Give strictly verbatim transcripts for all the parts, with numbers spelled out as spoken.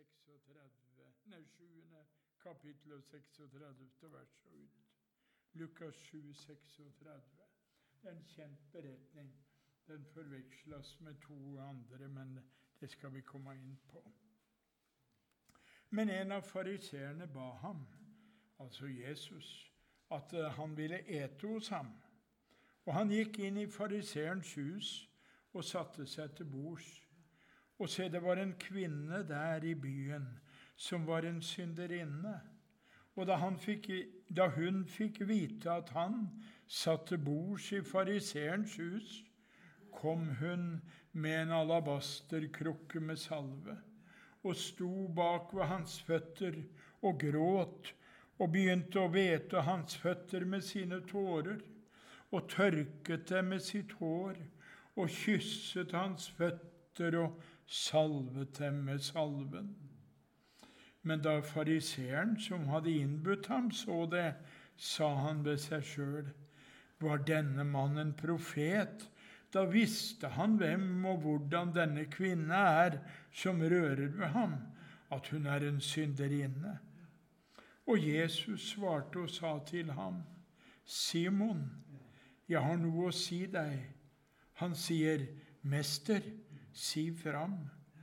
seksogtredve, nei, sjuende kapittel og seksogtredve vers og ut. Lukas sju, seksogtredve. Det er en kjent beretning. Den forveksles med to andre, men det skal vi komme inn på. Men en av fariseerne ba ham, altså Jesus, at han ville ete hos ham. Og han gikk inn i fariseerens hus og satte seg til bords. Og se, det var en kvinne der i byen som var en synderinne. Og da, han fikk, da hun fikk vite at han satt til bords i fariseerens hus, kom hun med en alabasterkrukke med salve, og sto bak ved hans føtter og gråt, og begynte å hvete hans føtter med sine tårer, og tørket dem med sitt hår, og kysset hans føtter og salvet dem med salven. Men da fariseeren som hadde innbudt ham så det, sa han ved seg selv, var denne mannen profet? Da visste han hvem og hvordan denne kvinne er som rører ved ham, at hun er en synderinne. Og Jesus svarte og sa til ham, Simon, jeg har noe å si deg. Han sier, Mester, si fram.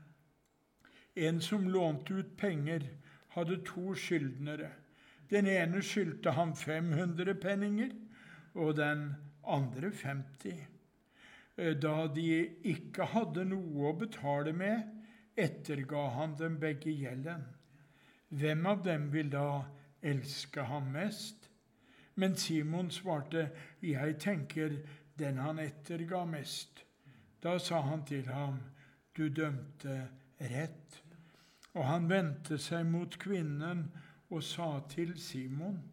En som lånte ut penger, hadde to skyldnere. Den ene skyldte ham fem hundre penninger, og den andre femti. Da de ikke hadde noe å betale med, etterga han dem begge gjelden. Hvem av dem vil da elske ham mest? Men Simon svarte, jeg tenker den han etterga mest. Da sa han til ham, du dømte rett. Og han vendte seg mot kvinnen og sa til Simon,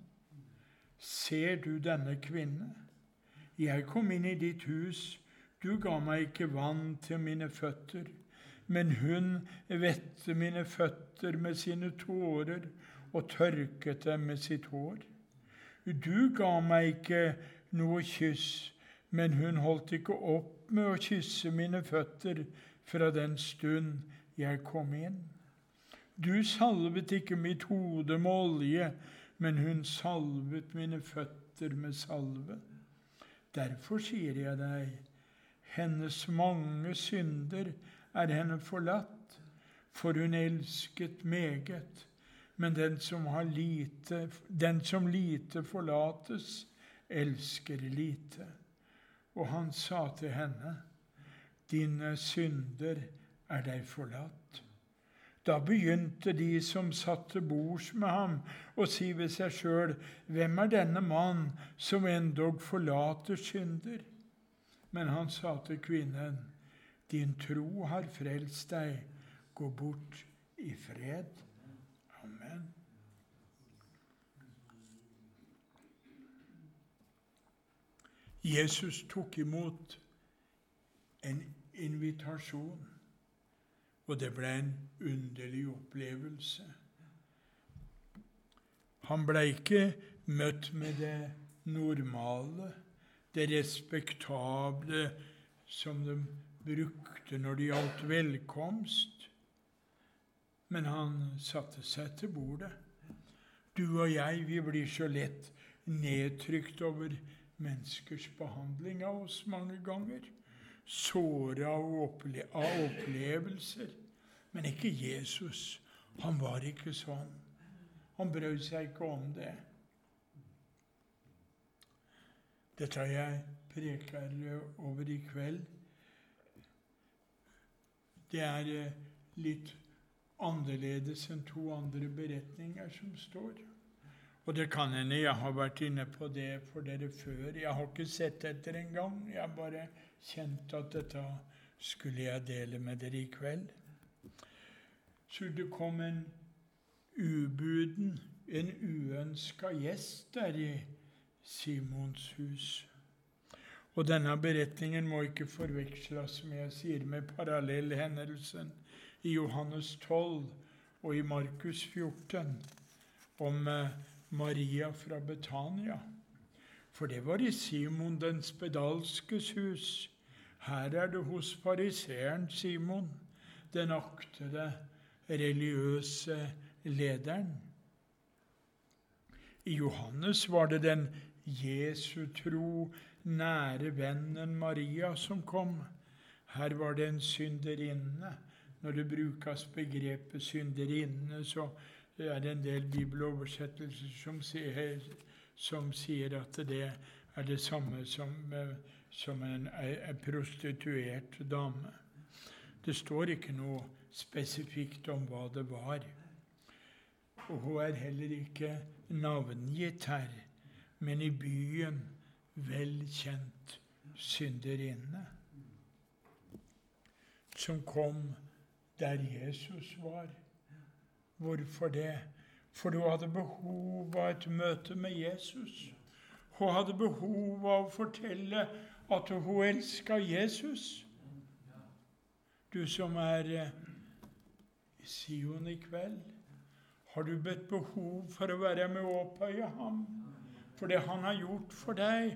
ser du denne kvinne? Jeg kom inn i ditt hus, du ga meg ikke vann til mine føtter, men hun vette mine føtter med sine tårer og tørket dem med sitt hår. Du ga meg ikke noe kyss, men hun holdt ikke opp med å kysse mine føtter fra den stund jeg kom inn. Du salvet ikke mitt hode med olje, men hun salvet mine føtter med salve. Derfor sier jeg deg, hennes mange synder er henne forlatt, for hun elsket meget, men den som har lite, den som lite forlates, elsker lite. Og han sa til henne, dine synder er deg forlatt. Da begynte de som satt til bords med ham å si ved seg selv, hvem er denne mann som endog forlater synder? Men han sa til kvinnen, din tro har frelst deg, gå bort i fred. Amen. Jesus tok imot en invitasjon, og det ble en underlig opplevelse. Han ble ikke møtt med det normale, det respektable som de brukte når det gjaldt velkomst. Men han satte seg til bordet. Du og jeg, vi blir så lett nedtrykt over menneskers behandling av oss mange ganger. Såret av, opple- av opplevelser. Men ikke Jesus. Han var ikke sånn. Han brød seg ikke om det. Dette har jeg preker over i kveld. Det er litt annerledes enn to andre beretninger som står. Og det kan hende jeg har vært inne på det for dere før. Jeg har ikke sett etter en gang. Jeg har bare kjent at dette skulle jeg dele med dere i kveld. Så det kom en ubuden, en uønsket gjest der i Simons hus. Og denne beretningen må ikke forveksles, som jeg sier, med parallellhendelsen i Johannes tolv og i Markus fjorten om Maria fra Betania. For det var i Simon den spedalskes hus. Her er det hos fariseeren Simon, den aktede religiøse lederen. I Johannes var det den Jesu tro nære vennen Maria som kom. Her var det en synderinne. Når det brukes begrepet synderinne, så er det en del bibeloversettelser som sier, som sier at det er det samme som, som en, en prostituert dame. Det står ikke noe spesifikt om hva det var. Og hun er heller ikke navngitt her, men i byen velkjent synderinne, som kom der Jesus var. Hvorfor det? For hun hadde behov av et møte med Jesus. Hun hadde behov av å fortelle at hun elsket Jesus. Du som er i Sion i kveld, har du bedt behov for å være med å opphøye ham, for det han har gjort for deg?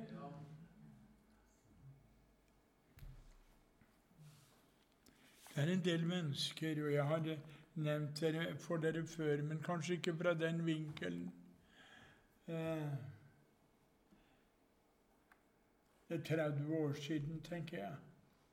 Det er en del mennesker, og jeg har nevnt dere for dere før, men kanskje ikke fra den vinkelen. Eh, det er tretti år siden, tenker jeg.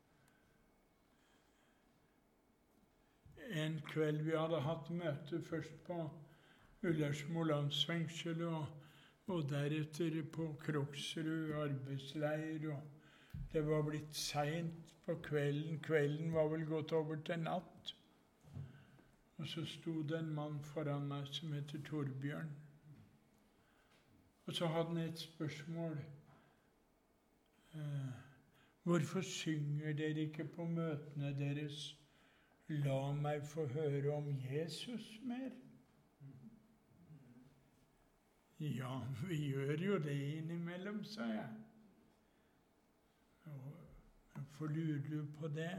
En kveld vi hadde hatt møte først på Ullersmo landsfengsel, og, og deretter på Kroksrud arbeidsleir, og det var blitt sent på kvelden. Kvelden var vel gått over til natt. Og så sto det en mann foran meg som heter Torbjørn. Og så hadde han et spørsmål. Eh, hvorfor synger dere ikke på møtene deres? La meg få høre om Jesus mer. Ja, vi gjør jo det innimellom, sa jeg. Hvorfor lurer du på det?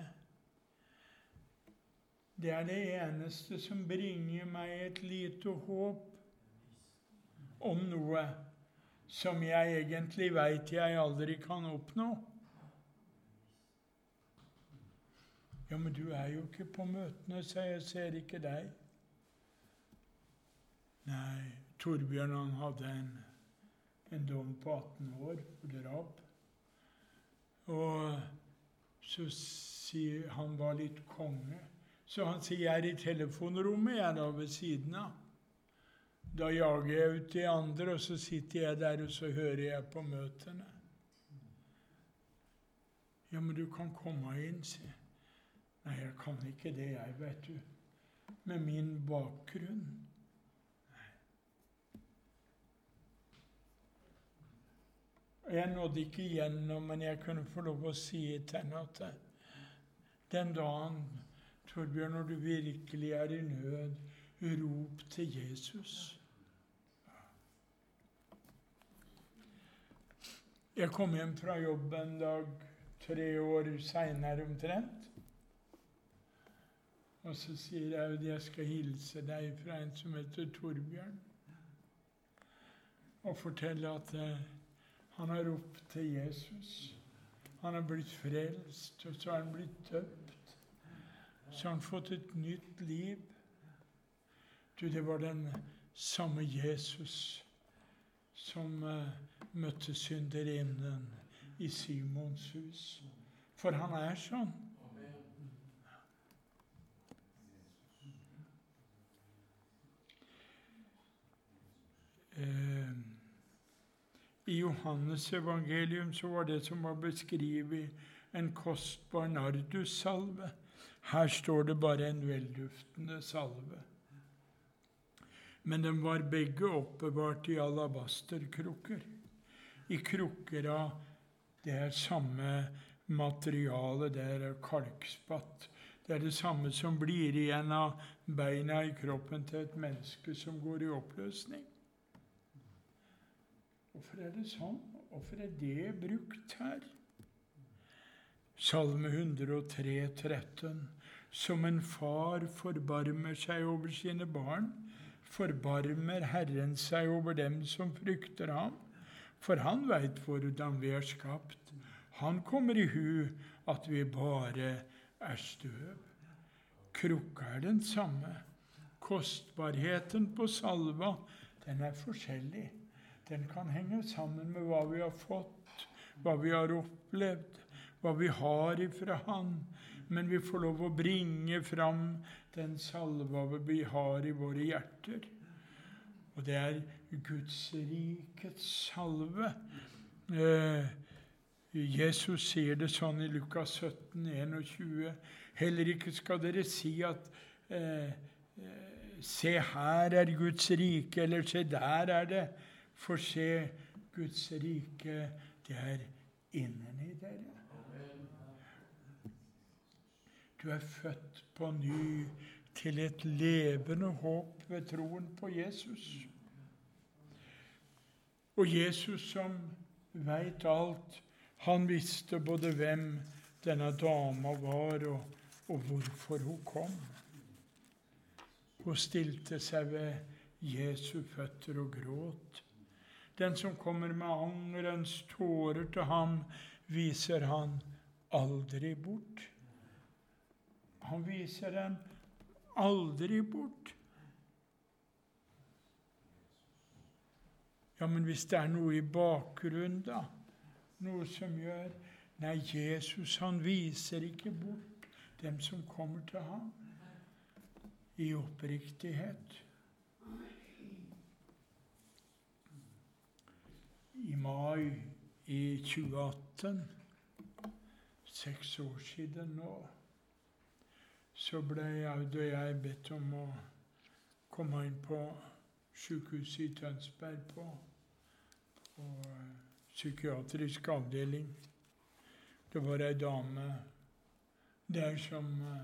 Det er det eneste som bringer meg et lite håp om noe som jeg egentlig vet jeg aldri kan oppnå. Ja, men du er jo ikke på møtene, så jeg ser ikke deg. Nei, Torbjørn han hadde en, en dom på atten år for drap. Og så sier han var litt konge. Så han sier, jeg er i telefonrommet, jeg er da ved siden av. Da jager jeg ut de andre, og så sitter jeg der, og så hører jeg på møtene. Ja, men du kan komme inn, sier jeg. Nei, jeg kan ikke det, jeg, vet du. Med min bakgrunn. Nei. Jeg nådde ikke igjennom, men jeg kunne få lov å si til henne at den dagen, Torbjørn, når du virkelig er i nød, rop til Jesus. Jeg kom hjem fra jobb en dag, tre år senere omtrent. Og så sier jeg at jeg skal hilse deg fra en som heter Torbjørn, og fortelle at eh, han har ropt til Jesus. Han har blitt frelst, og så har han blitt døpt. Så har han fått et nytt liv. Du, det var den samme Jesus som eh, møtte synderinnen i Simons hus. For han er sånn. I Johannes evangelium så var det som var beskrevet en kostbar nardussalve. Her står det bare en velduftende salve. Men den var begge oppbevart i alabasterkrukker. I krukker av det er samme materiale, det er kalkspatt. Det er det samme som blir igjen av beina i kroppen til et menneske som går i oppløsning. Hvorfor er det sånn? Hvorfor er det brukt her? Salme hundre og tre, tretten. Som en far forbarmer seg over sine barn, forbarmer Herren seg over dem som frykter ham. For han vet hvordan vi er skapt. Han kommer i hu at vi bare er støv. Krukka er den samme. kostbarheten på salva, den er forskjellig. Den kan henge sammen med hva vi har fått, hva vi har opplevd, hva vi har ifra Han. Men vi får lov å bringe fram den salva vi har i våre hjerter. Og det er Guds rikets salve. Eh, Jesus sier det sånn i Lukas sytten, tjueen. Heller ikke skal dere si at eh, se, her er Guds rike, eller se, der er det. For se, Guds rike, det er inneni dere. Du er født på ny til et levende håp ved troen på Jesus. Og Jesus som vet alt, han visste både hvem denne dama var, og, og hvorfor hun kom. Hun stilte seg ved Jesu føtter og gråt. Den som kommer med angerens tårer til ham, viser han aldri bort. Han viser den aldri bort. Ja, men hvis det er noe i bakgrunnen da, noe som gjør, nei, Jesus, han viser ikke bort dem som kommer til ham i oppriktighet. I mai i tjue atten, seks år siden nå, så ble Aud og jeg bedt om å komme inn på sykehuset i Tønsberg på, på psykiatrisk avdeling. Det var ei dame der som uh,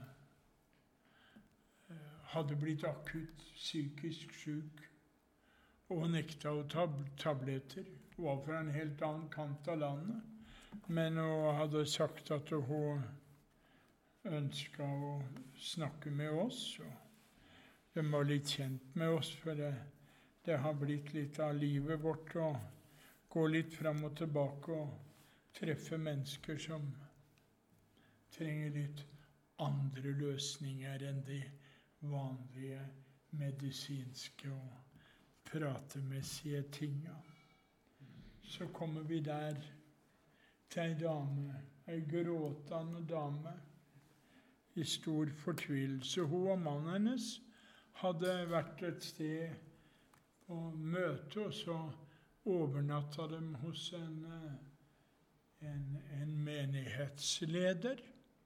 hadde blitt akutt psykisk syk, og hun nekta å ta tabletter. Hun var fra en helt annen kant av landet, men hun hadde sagt at hun ønsket å snakke med oss, og de var litt kjent med oss, for det, det har blitt litt av livet vårt å gå litt fram og tilbake og treffe mennesker som trenger litt andre løsninger enn de vanlige medisinske og pratemessige tinga. Så kommer vi der til ei dame, ei gråtende dame, i stor fortvilelse. Hun og mannen hennes hadde vært et sted på møte, og så overnatta de hos en, en, en menighetsleder.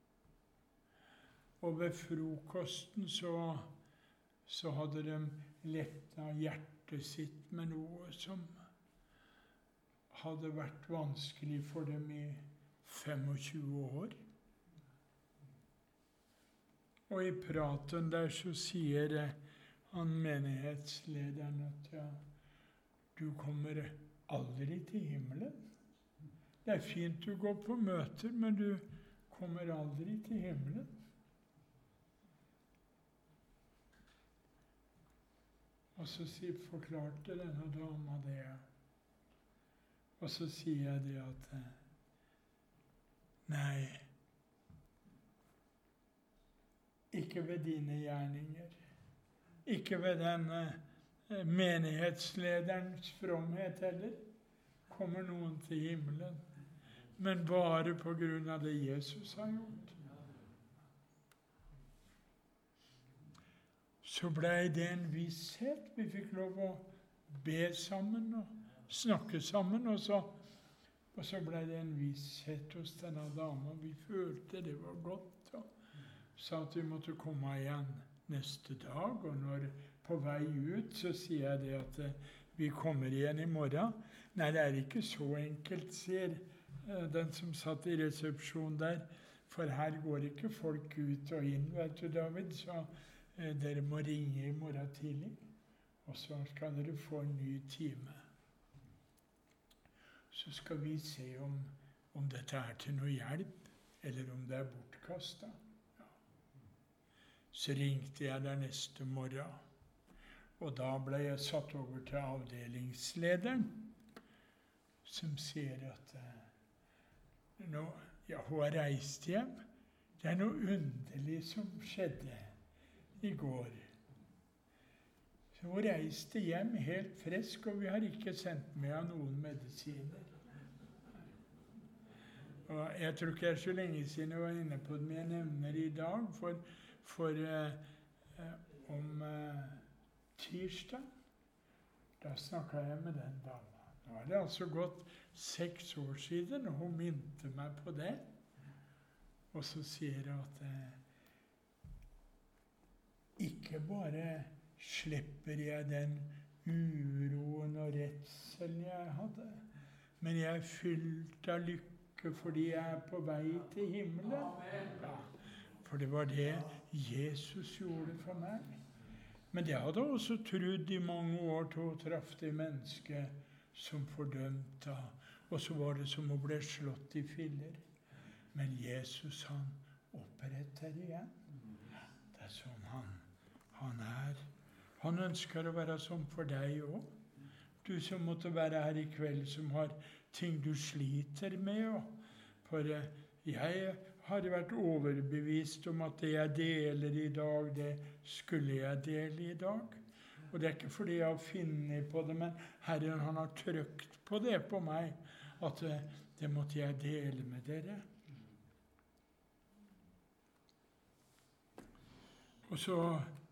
Og ved frokosten så, så hadde de lettet hjertet sitt med noe som hadde vært vanskelig for dem i tjuefem år. Og i praten der så sier han menighetslederen at ja, du kommer aldri til himmelen. Det er fint du går på møter, men du kommer aldri til himmelen. Og så forklarte denne dama det. Og så sier jeg det at nei, ikke ved dine gjerninger, ikke ved denne menighetslederens fromhet heller, kommer noen til himmelen, men bare på grunn av det Jesus har gjort. Så ble det en visshet. Vi fikk lov å be sammen og snakke sammen, og så, og så ble det en visshet hos denne dama. Vi følte det var godt, og sa at vi måtte komme igjen neste dag, og når på vei ut så sier jeg det at eh, vi kommer igjen i morgen. Nei, det er ikke så enkelt, sier eh, den som satt i resepsjonen der, for her går ikke folk ut og inn, vet du, David, så eh, dere må ringe i morgen tidlig, og så skal dere få en ny time. Så skal vi se om, om dette er til noe hjelp, eller om det er bortkastet. Så ringte jeg der neste morgen, og da ble jeg satt over til avdelingslederen, som sier at nå, ja, hun har reist hjem. Det er noe underlig som skjedde i går. Så hun reiste hjem helt frisk, og vi har ikke sendt med henne noen medisiner. Og jeg tror ikke det er så lenge siden jeg var inne på det, men jeg nevner det i dag, for, for eh, eh, om eh, tirsdag, da snakket jeg med den dama. Nå har det altså gått seks år siden, og hun minte meg på det. Og så sier hun at eh, ikke bare slipper jeg den uroen og redselen jeg hadde, men jeg er fylt av lykke fordi jeg er på vei til himmelen. Ja, for det var det Jesus gjorde for meg. Men det hadde jeg også trodd i mange år til å traff det mennesket som fordømte, og så var det som å bli slått i filler. Men Jesus, han oppretter igjen. Det er sånn han, han er. Han ønsker å være sånn for deg også. Du som måtte være her i kveld, som har ting du sliter med. For jeg har vært overbevist om at det jeg deler i dag, det skulle jeg dele i dag. Og det er ikke fordi jeg har funnet på det, men Herren han har trykt på det på meg, at det måtte jeg dele med dere. Og så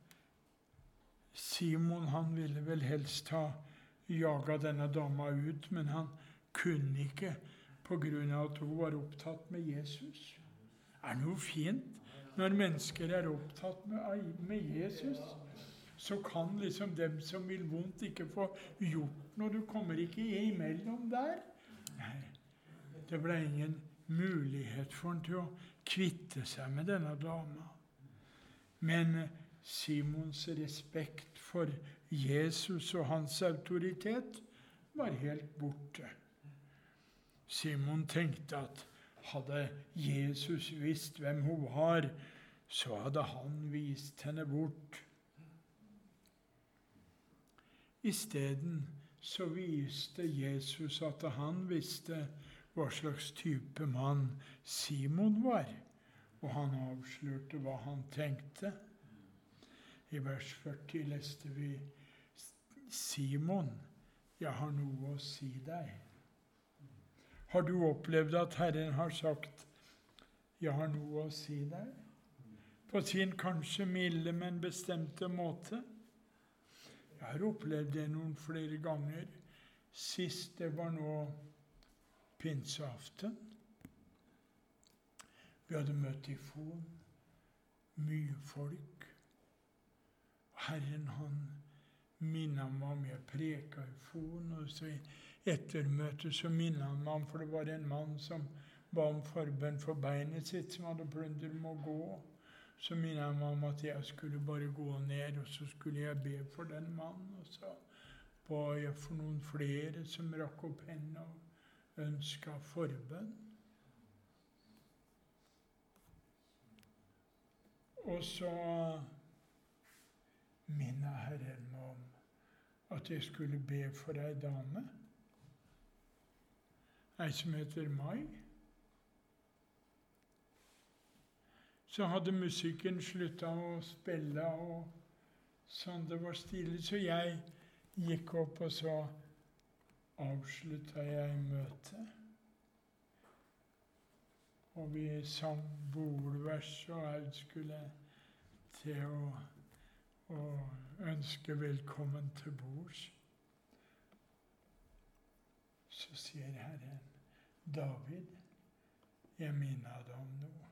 Simon, han ville vel helst ha jaget denne dama ut, men han kunne ikke på grunn av at hun var opptatt med Jesus. Er det noe fint når mennesker er opptatt med, med Jesus? Så kan liksom dem som vil vondt ikke få gjort noe. Du kommer ikke imellom der. Nei, det ble ingen mulighet for han til å kvitte seg med denne dama. Men Simons respekt for Jesus og hans autoritet var helt borte. Simon tenkte at hadde Jesus visst hvem hun var, så hadde han vist henne bort. I stedet så viste Jesus at han visste hva slags type mann Simon var, og han avslørte hva han tenkte. I vers førti leste vi: Simon, jeg har noe å si deg. Har du opplevd at Herren har sagt, jeg har noe å si deg? På sin kanskje milde, men bestemte måte. Jeg har opplevd det noen flere ganger. Sist det var nå pinseaften. Vi hadde møtt i Fon. Mye folk. Herren han minnet meg om jeg preka i Fon, og så etter møtet så minnet han meg om, for det var en mann som ba om forbønn for beinet sitt, som hadde plunder med å gå. Så minnet han meg om at jeg skulle bare gå ned, og så skulle jeg be for den mannen. Og så ba jeg for noen flere som rakk opp hendene og ønsket forbønn. Og så minnet Herren meg om at jeg skulle be for ei dame, ei som heter Mai. Så hadde musikken sluttet å spille, og sånn det var stille, så jeg gikk opp, og så avsluttet jeg møtet. Og vi sang bordvers, og jeg skulle til å og ønske velkommen til bords. Så sier Herren, David, jeg minner deg om noe.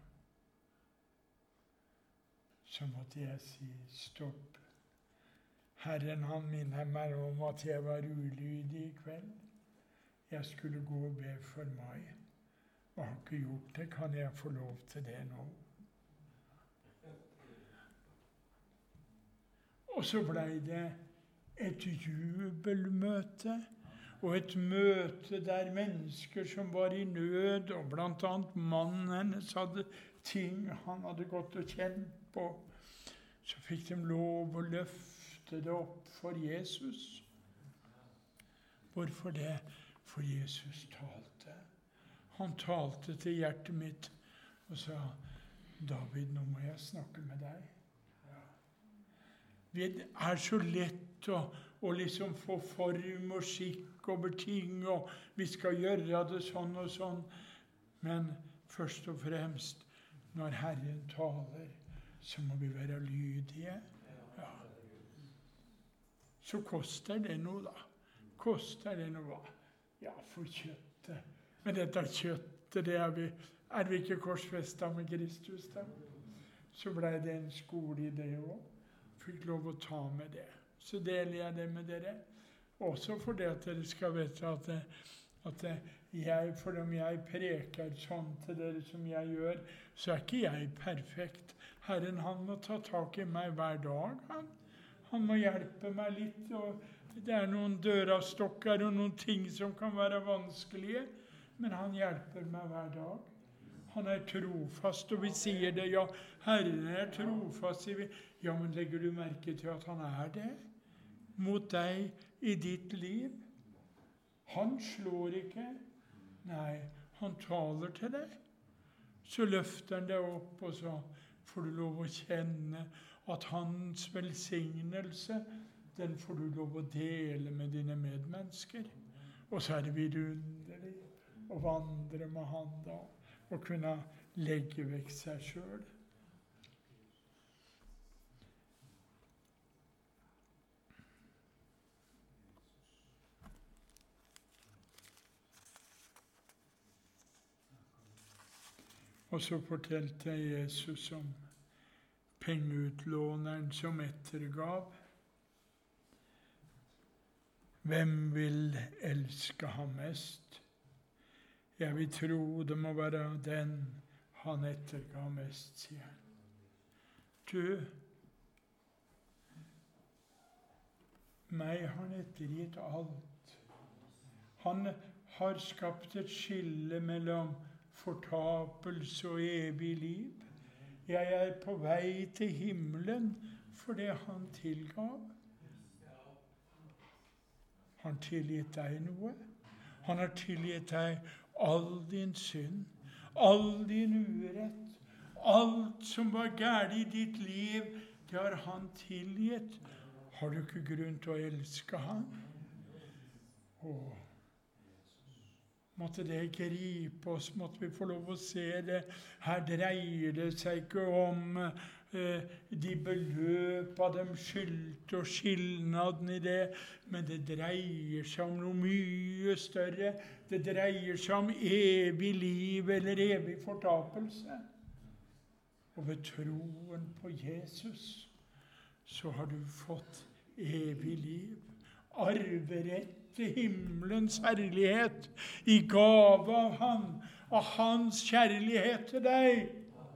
Så måtte jeg si stopp. Herren han minner meg om at jeg var ulydig i kveld. Jeg skulle gå og be for meg, og har ikke gjort det. Kan jeg få lov til det nå? Og så ble det et jubelmøte, og et møte der mennesker som var i nød, og blant annet mannen hennes hadde ting han hadde gått og kjent på, så fikk de lov å løfte det opp for Jesus. Hvorfor det? For Jesus talte. Han talte til hjertet mitt og sa, David, nå må jeg snakke med deg. Det er så lett lett å, å liksom få form og skikk over ting, og vi skal gjøre det sånn og sånn. Men først og fremst, når Herren taler, så må vi være lydige. Ja. Så koster det noe, da. Koster det noe? Ja, for kjøttet. Men dette kjøttet, det er vi, er vi ikke korsfestet med Kristus, da? Så ble det en skole i det også. Fikk lov å ta med det. Så deler jeg det med dere. Også for det at dere skal vite at, at jeg, for om jeg preker sånn til dere som jeg gjør, så er ikke jeg perfekt. Herren, han må ta tak i meg hver dag. Han, han må hjelpe meg litt. Og det er noen dørastokker og noen ting som kan være vanskelige, men han hjelper meg hver dag. Han er trofast, og vi sier det, ja, Herren er trofast. Sier vi. Ja, men legger du merke til at han er det? Mot deg i ditt liv? Han slår ikke. Nei, han taler til deg. Så løfter han deg opp, og så får du lov å kjenne at hans velsignelse, den får du lov å dele med dine medmennesker. Og så er det vidunderlig å vandre med han da, og kunne legge vekk seg selv. Og så fortalte Jesus om pengeutlåneren som ettergav. Hvem vil elske ham mest? Jeg vil tro det må være den han ettergav mest, sier han. Du, meg har han ettergitt alt. Han har skapt et skille mellom fortapelse og evig liv. Jeg er på vei til himmelen for det han tilgav. Han har tilgitt deg noe. Han har tilgitt deg all din synd, all din urett, alt som var galt i ditt liv, det har han tilgitt. Har du ikke grunn til å elske han? Åh, måtte det gripe oss, måtte vi få lov å se det. Her dreier det seg ikke om eh, de beløp av dem skyldte og skilnaden i det, men det dreier seg om noe mye større. Det dreier seg om evig liv eller evig fortapelse. Og ved troen på Jesus så har du fått evig liv. Arverett til himmelens herlighet i gave av han, av hans kjærlighet til deg.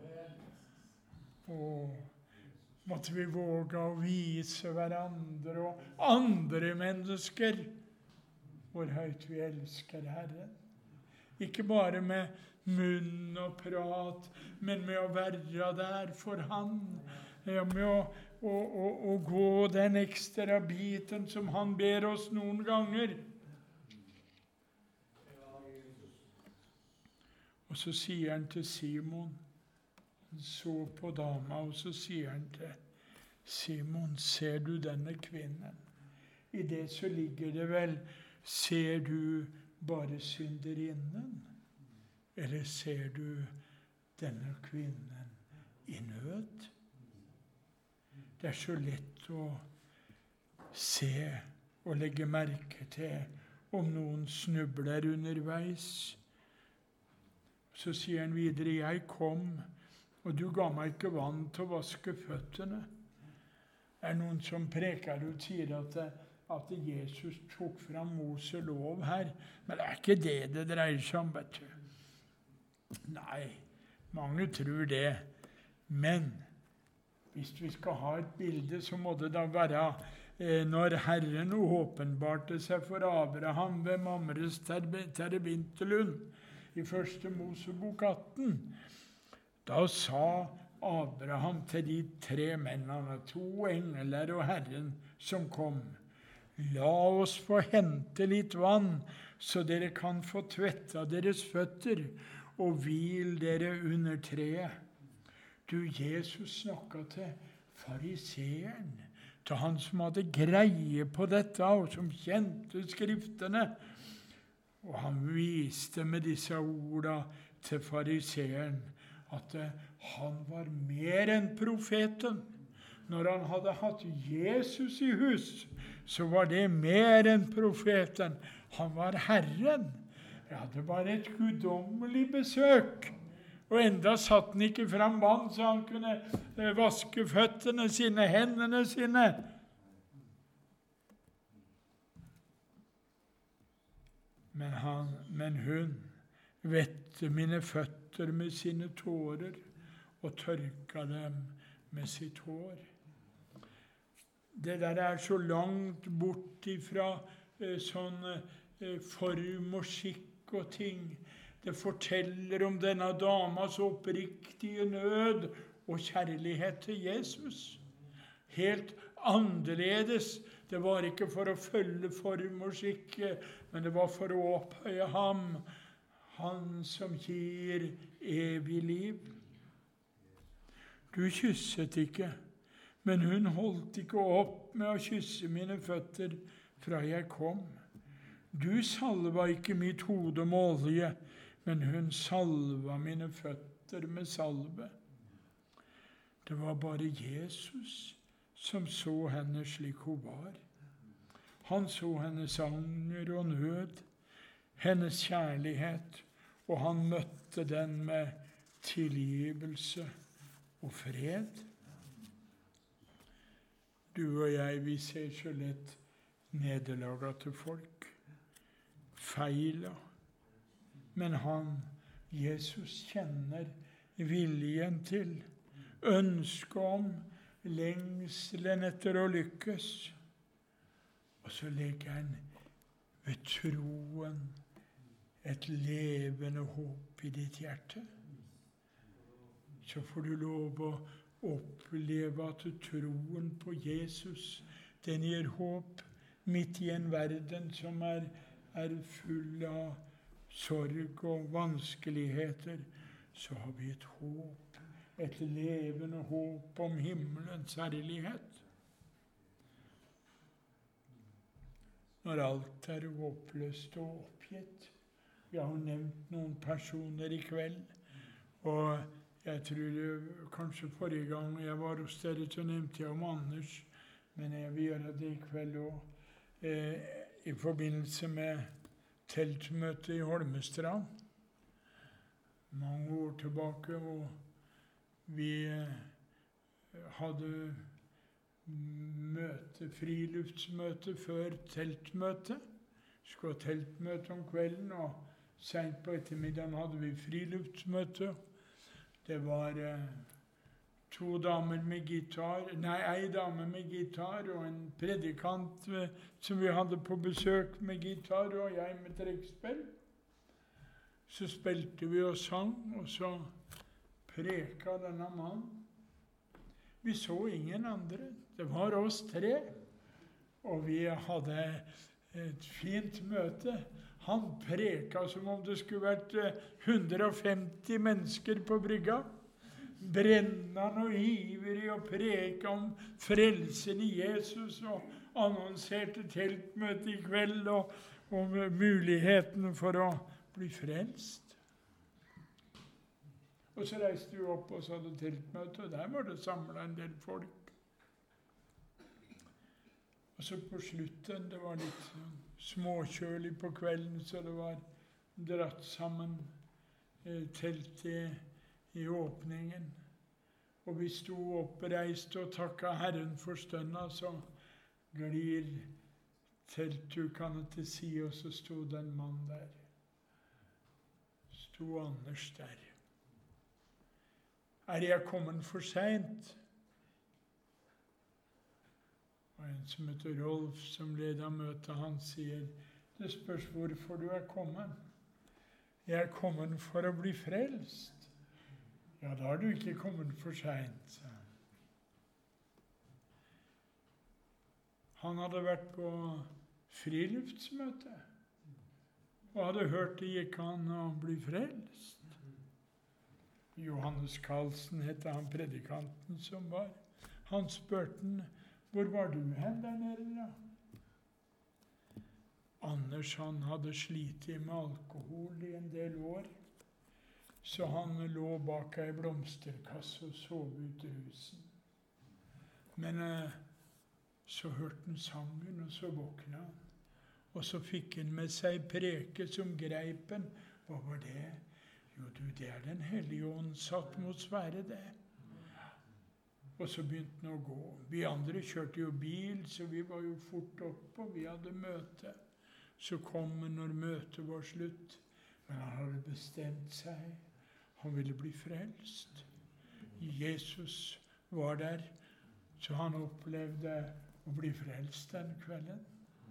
Og måtte vi våge å vise hverandre og andre mennesker hvor høyt vi elsker Herren. Ikke bare med munn og prat, men med å være der for han. Ja, med å, å, å, å gå den ekstra biten som han ber oss noen ganger. Og så sier han til Simon, han så på dama, og så sier han til Simon, ser du denne kvinnen? I det så ligger det vel, ser du bare synderinnen? Eller ser du denne kvinnen i nød? Det er så lett å se og legge merke til om noen snubler underveis. Så sier han videre, jeg kom, og du ga meg ikke vann til å vaske føttene. Det er noen som preker og sier at, at Jesus tok fram Mose lov her, men det er ikke det det dreier seg om, vet du. Nei, mange tror det, men hvis vi skal ha et bilde, så må det da være eh, når Herren åpenbarte seg for Abraham ved Mamres terebintelund i første Mosebok atten. Da sa Abraham til de tre mennene, to engler og Herren som kom, la oss få hente litt vann, så dere kan få tvetta deres føtter, og hvil dere under treet. Du, Jesus snakket til fariseeren, til han som hadde greie på dette, og som kjente skriftene. Og han viste med disse ordene til fariseeren at han var mer enn profeten. Når han hadde hatt Jesus i hus, så var det mer enn profeten. Han var Herren. Ja, det var et guddommelig besøk. Og enda satt han ikke fram vann, så han kunne vaske føttene sine, hendene sine. Men, han, men hun vette mine føtter med sine tårer og tørka dem med sitt hår. Det der er så langt bort ifra eh, sånn eh, form og skikk og ting. Det forteller om denne damas oppriktige nød og kjærlighet til Jesus. Helt annerledes. Det var ikke for å følge form og skikk, men det var for å opphøye ham, han som gir evig liv. Du kysset ikke, men hun holdt ikke opp med å kysse mine føtter fra jeg kom. Du salva ikke mitt hode med olje, men hun salva mine føtter med salve. Det var bare Jesus som så henne slik hun var. Han så hennes anger og nød, hennes kjærlighet, og han møtte den med tilgivelse og fred. Du og jeg, vi ser så lett nederlaget til folk, feila. Men han, Jesus, kjenner viljen til, ønsket om, lengselen etter å lykkes. Og så legger han ved troen et levende håp i ditt hjerte. Så får du lov å oppleve at troen på Jesus, den gir håp midt i en verden som er, er full av sorg og vanskeligheter. Så har vi et håp, et levende håp om himmelens herlighet. Når alt er håpløst og oppgitt. Jeg har nevnt noen personer i kveld, og jeg tror det, kanskje forrige gang jeg var hos dere, så nevnte jeg om Anders, men jeg vil gjøre det i kveld også. Eh, I forbindelse med teltmøtet i Holmestrand, mange år tilbake, og vi eh, hadde møte, friluftsmøte før teltmøte. Vi skulle ha teltmøte om kvelden, og sent på ettermiddagen hadde vi friluftsmøte. Det var eh, to damer med gitar, nei, ei dame med gitar, og en predikant eh, som vi hadde på besøk med gitar, og jeg med trekkspill. Så spilte vi og sang, og så preka denne mannen. Vi så ingen andre. Det var oss tre, og vi hadde et fint møte. Han preka som om det skulle vært hundre og femti mennesker på brygga. Brennende og ivrig og preka om frelsen i Jesus, og annonserte teltmøte i kveld, og, og muligheten for å bli frelst. Og så reiste vi opp og så hadde teltmøte, og der var det samlet en del folk. Og så på slutten, det var litt sånn småkjølig på kvelden, så det var dratt sammen eh, telt i, i åpningen. Og vi sto oppreist og takket Herren for stønna, så glir teltdukene til side, og så sto den mann der. Sto Anders der. Er jeg kommet for sent? Og en som heter Rolf, som leder møtet, han sier, det spørs hvorfor du er kommet. Jeg er kommet for å bli frelst. Ja, da har du ikke kommet for sent. Han hadde vært på friluftsmøte, og hadde hørt det gikk an å bli frelst. Johannes Karlsen heter han predikanten som var. Han spurte han, hvor var du hen der nede da? Anders han hadde slitt med alkohol i en del år, så han lå bak ei blomsterkasse og sov ut rusen. Men eh, så hørte han sangen, og så våkna han. Og så fikk han med seg preke som greip han. Hva var det? Jo, du, det er Den hellige ånds atmosfære, det. Og så begynte han å gå. Vi andre kjørte jo bil, så vi var jo fort oppe, og vi hadde møte. Så kom han når møtet var slutt. Men han hadde bestemt seg. Han ville bli frelst. Jesus var der, så han opplevde å bli frelst den kvelden.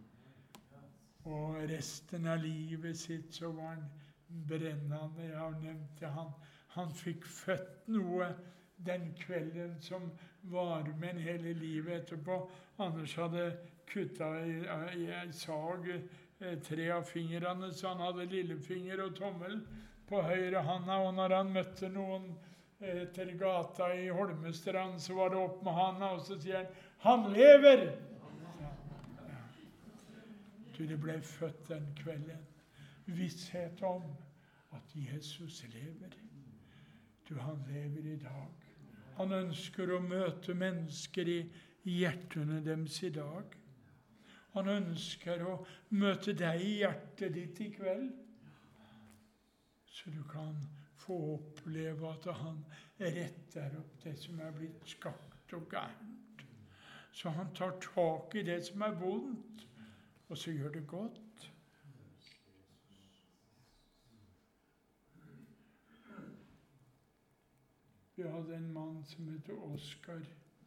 Og resten av livet sitt så var han brennende. Jeg har nevnt det. Han, han fikk født noe den kvelden som var med en hele livet etterpå. Anders hadde kuttet i, i en sag eh, tre av fingrene, så han hadde lillefinger og tommel på høyre handa. Og når han møtte noen eh, til gata i Holmestrand, så var det opp med handa, og så sier han, han lever! Det ble født den kvelden. Visshet om at Jesus lever. Du, han lever i dag. Han ønsker å møte mennesker i hjertene deres i dag. Han ønsker å møte deg i hjertet ditt i kveld. Så du kan få oppleve at han retter opp det som er blitt skakt og gærent. Så han tar tak i det som er vondt, og så gjør det godt. Vi hadde en mann som heter Oskar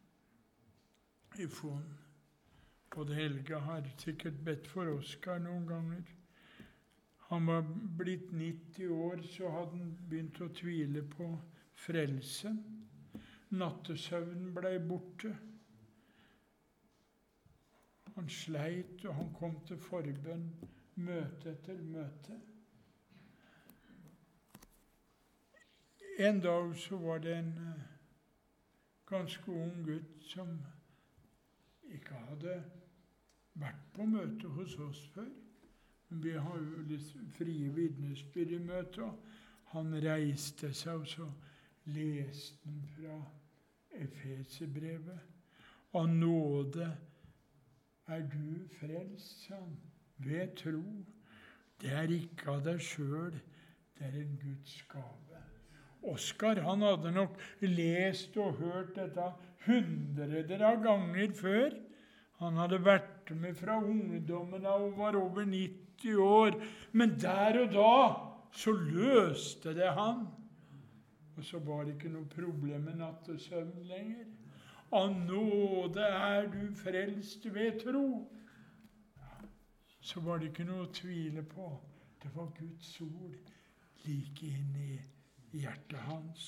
i Fon. Både Helge har sikkert bedt for Oskar noen ganger. Han var blitt nitti år, så hadde han begynt å tvile på frelsen. Nattesøvnen ble borte. Han sleit, og han kom til forbønn møte etter møte. En dag så var det en uh, ganske ung gutt som ikke hadde vært på møte hos oss før. Men vi har jo litt frie vitnesbyrd i møte, og han reiste seg, og så leste han fra Efeserbrevet. Av nåde er du frelst, sa han, ved tro. Det er ikke av deg sjøl, det er en Guds gave. Oskar, han hadde nok lest og hørt dette hundreder av ganger før. Han hadde vært med fra ungdommen av og var over nitti år. Men der og da så løste det han. Og så var det ikke noe problem med nattesøvn lenger. Av nåde er du frelst ved tro. Ja, så var det ikke noe å tvile på. Det var Guds ord like inn i hjertet hans.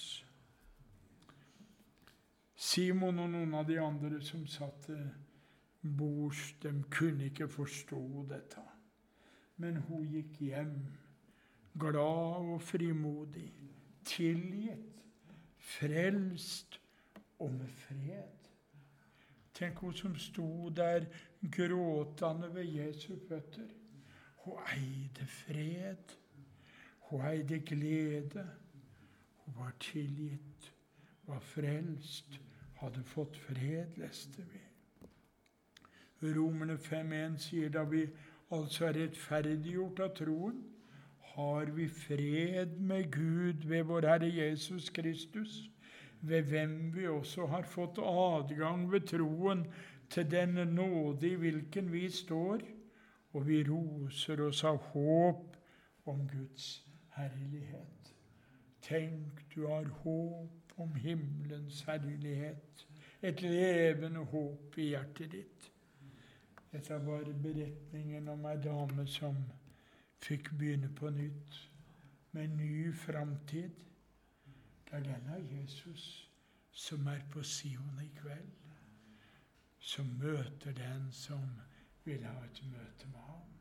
Simon og noen av de andre som satt bords, de kunne ikke forstå dette. Men hun gikk hjem, glad og frimodig, tilgitt, frelst og med fred. Tenk hun som sto der gråtende ved Jesu føtter. Hun eide fred. Hun eide glede. Hun var tilgitt, var frelst, hadde fått fred, leste vi. Romerne fem en sier da vi altså er rettferdiggjort av troen, har vi fred med Gud ved vår Herre Jesus Kristus, ved hvem vi også har fått adgang ved troen til den nåde i hvilken vi står, og vi roser oss av håp om Guds herlighet. Tenk, du har håp om himmelens herlighet, et levende håp i hjertet ditt. Dette var beretningen om ei dame som fikk begynne på nytt, med en ny framtid. Det er denne Jesus som er på Sion i kveld, som møter den som vil ha et møte med ham.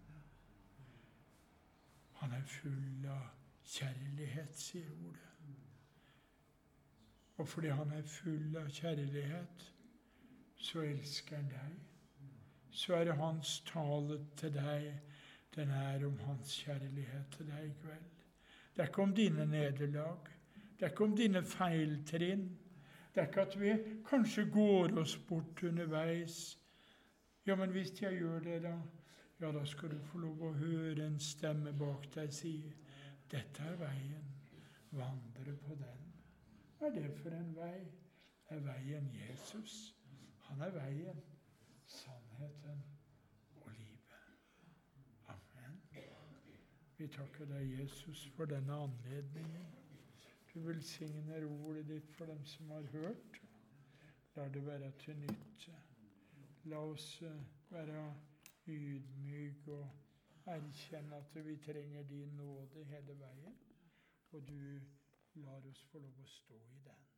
Han er full av kjærlighet, sier ordet. Og fordi han er full av kjærlighet, så elsker han deg. Så er det hans tale til deg. Den er om hans kjærlighet til deg i kveld. Det er ikke om dine nederlag. Det er ikke om dine feiltrinn. Det er ikke at vi kanskje går oss bort underveis. Ja, men hvis jeg gjør det da, ja, da skal du få lov å høre en stemme bak deg si, dette er veien, vandre på den. Hva er det for en vei? Det er veien Jesus. Han er veien, sannheten og livet. Amen. Vi takker deg, Jesus, for denne anledningen. Du velsigner ordet ditt for dem som har hørt. La det være til nytte. La oss være ydmyk og erkjenne at vi trenger din nåde hele veien. Og du lar oss få lov å stå i den.